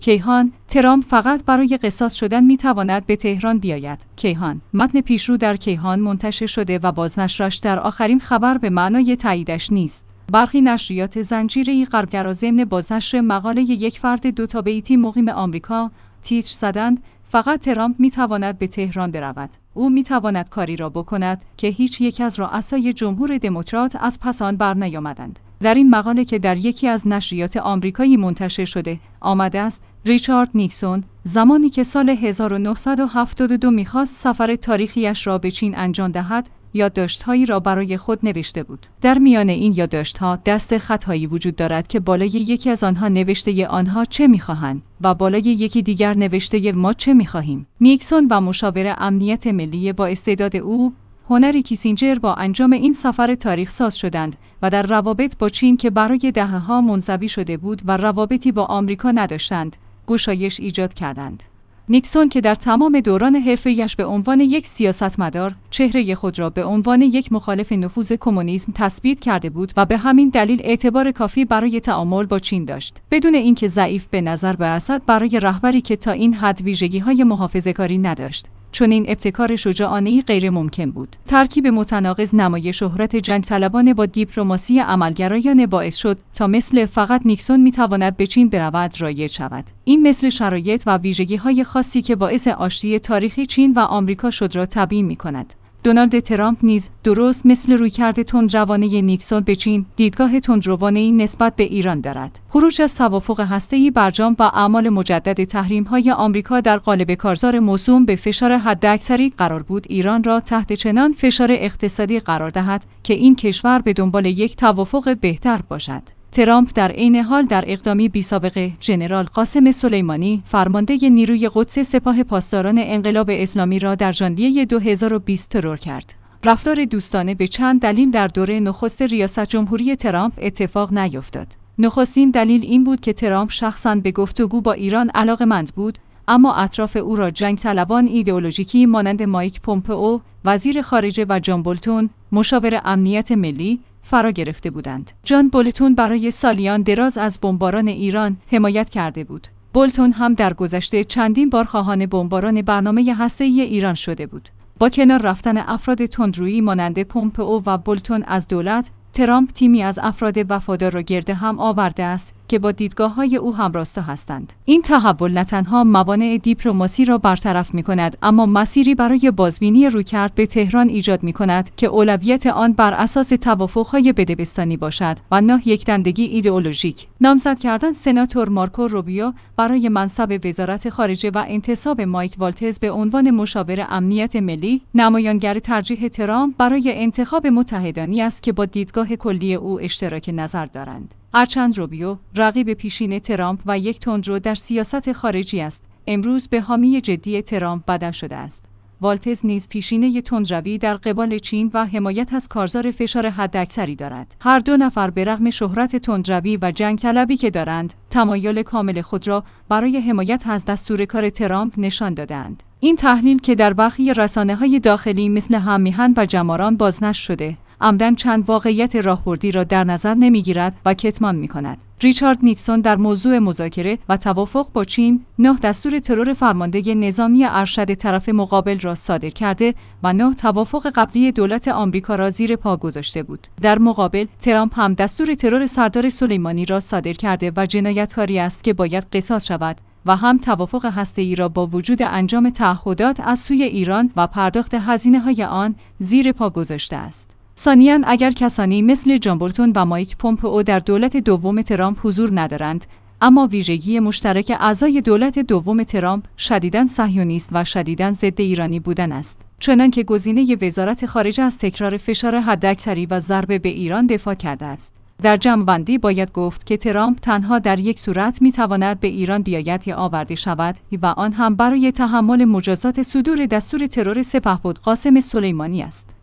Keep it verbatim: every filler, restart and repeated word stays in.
کیهان: ترامپ فقط برای قصاص شدن میتواند به تهران بیاید. کیهان: متن پیشرو در کیهان منتشر شده و بازنشرش در آخرین خبر به معنای تاییدش نیست. برخی نشریات زنجیره‌ای غربگرا ضمن بازنشر مقاله یک فرد دو تا بیتی مقیم آمریکا تیتر زدند: فقط ترامپ میتواند به تهران برود. او میتواند کاری را بکند که هیچ یک از رؤسای جمهور دموکرات از پس آن برنیامدند. در این مقاله که در یکی از نشریات آمریکایی منتشر شده آمده است ریچارد نیکسون زمانی که سال هزار و نهصد و هفتاد و دو میخواست سفر تاریخیش را به چین انجام دهد یادداشت‌هایی را برای خود نوشته بود. در میان این یادداشت‌ها دست خطایی وجود دارد که بالای یکی از آنها نوشته آنها چه می‌خواهند و بالای یکی دیگر نوشته ما چه می‌خواهیم. نیکسون و مشاور امنیت ملی با استعداد او هنری کیسینجر با انجام این سفر تاریخ ساز شدند و در روابط با چین که برای دهه‌ها منزوی شده بود و روابطی با آمریکا نداشتند، گشایش ایجاد کردند. نیکسون که در تمام دوران حرفه‌ایش به عنوان یک سیاستمدار چهره خود را به عنوان یک مخالف نفوذ کمونیسم تثبیت کرده بود و به همین دلیل اعتبار کافی برای تعامل با چین داشت، بدون اینکه ضعیف به نظر برسد برای رهبری که تا این حد ویژگی‌های محافظه‌کاری نداشت. چون این ابتکار شجاعانه‌ای غیر ممکن بود. ترکیب متناقض نمای شهرت جنگ طلبانه با دیپلماسی عملگرایانه باعث شد تا مثل فقط نیکسون میتواند به چین برود رایج شود. این مثل شرایط و ویژگی‌های خاصی که باعث آشتی تاریخی چین و آمریکا شد را تبیین می‌کند. دونالد ترامپ نیز درست مثل رویکرد تندروانه نیکسون به چین، دیدگاه تندروانه‌ای نسبت به ایران دارد. خروج از توافق هسته‌ای برجام و اعمال مجدد تحریم‌های آمریکا در قالب کارزار موسوم به فشار حداکثری قرار بود ایران را تحت چنان فشار اقتصادی قرار دهد که این کشور به دنبال یک توافق بهتر باشد. ترامپ در عین حال در اقدامی بی‌سابقه ژنرال قاسم سلیمانی فرمانده نیروی قدس سپاه پاسداران انقلاب اسلامی را در ژانویه دو هزار و بیست ترور کرد. رفتار دوستانه به چند دلیل در دوره نخست ریاست جمهوری ترامپ اتفاق نیفتاد. نخستین دلیل این بود که ترامپ شخصاً به گفتگو با ایران علاقه‌مند بود، اما اطراف او را جنگ طلبان ایدئولوژیکی مانند مایک پومپئو وزیر خارجه و جان بولتون مشاور امنیت ملی فرا گرفته بودند. جان بولتون برای سالیان دراز از بمباران ایران حمایت کرده بود. بولتون هم در گذشته چندین بار خواهان بمباران برنامه هسته‌ای ایران شده بود. با کنار رفتن افراد تندرویی مانند پومپئو و بولتون از دولت، ترامپ تیمی از افراد وفادار را گرد هم آورده است که با دیدگاه‌های او همراستا هستند. این تحول نه تنها موانع دیپلماسی را برطرف می‌کند، اما مسیری برای بازبینی رویکرد به تهران ایجاد می‌کند که اولویت آن بر اساس توافق‌های بدبستانی باشد و نه یکدندگی ایدئولوژیک. نامزد کردن سناتور مارکو روبیو برای منصب وزارت خارجه و انتصاب مایک والتز به عنوان مشاور امنیت ملی، نمایانگر ترجیح ترامپ برای انتخاب متحدانی است که با دیدگاه کلی او اشتراک نظر دارند. هرچند روبیو رقیب پیشین ترامپ و یک تندرو در سیاست خارجی است، امروز به حامی جدی ترامپ بدل شده است. والتز نیز پیشینه تندروی در قبال چین و حمایت از کارزار فشار حداکثری دارد. هر دو نفر به رغم شهرت تندروی و جنگ طلبی که دارند، تمایل کامل خود را برای حمایت از دستور کار ترامپ نشان دادند. این تحلیل که در برخی رسانه‌های داخلی مثل هم میهن و جماران بازنشر شده، عمدن چند واقعیت راهبردی را در نظر نمیگیرد و کتمان می‌کند. ریچارد نیکسون در موضوع مذاکره و توافق با چین، نه دستور ترور فرمانده نظامی ارشد طرف مقابل را صادر کرده و نه توافق قبلی دولت آمریکا را زیر پا گذاشته بود. در مقابل، ترامپ هم دستور ترور سردار سلیمانی را صادر کرده و جنایتکاری است که باید قصاص شود و هم توافق هسته‌ای را با وجود انجام تعهدات از سوی ایران و پرداخت هزینه‌های آن زیر پا گذاشته است. ثانیاً اگر کسانی مثل جان بولتون و مایک پومپئو در دولت دوم ترامپ حضور ندارند، اما ویژگی مشترک اعضای دولت دوم ترامپ شدیداً صهیونیست و شدیداً ضد ایرانی بودن است. چنانکه گزینه وزارت خارجه از تکرار فشار حداکثری و ضربه به ایران دفاع کرده است. در جمع‌بندی باید گفت که ترامپ تنها در یک صورت می‌تواند به ایران بیاید یا آورده شود و آن هم برای تحمل مجازات صدور دستور ترور سپهبد قاسم سلیمانی است.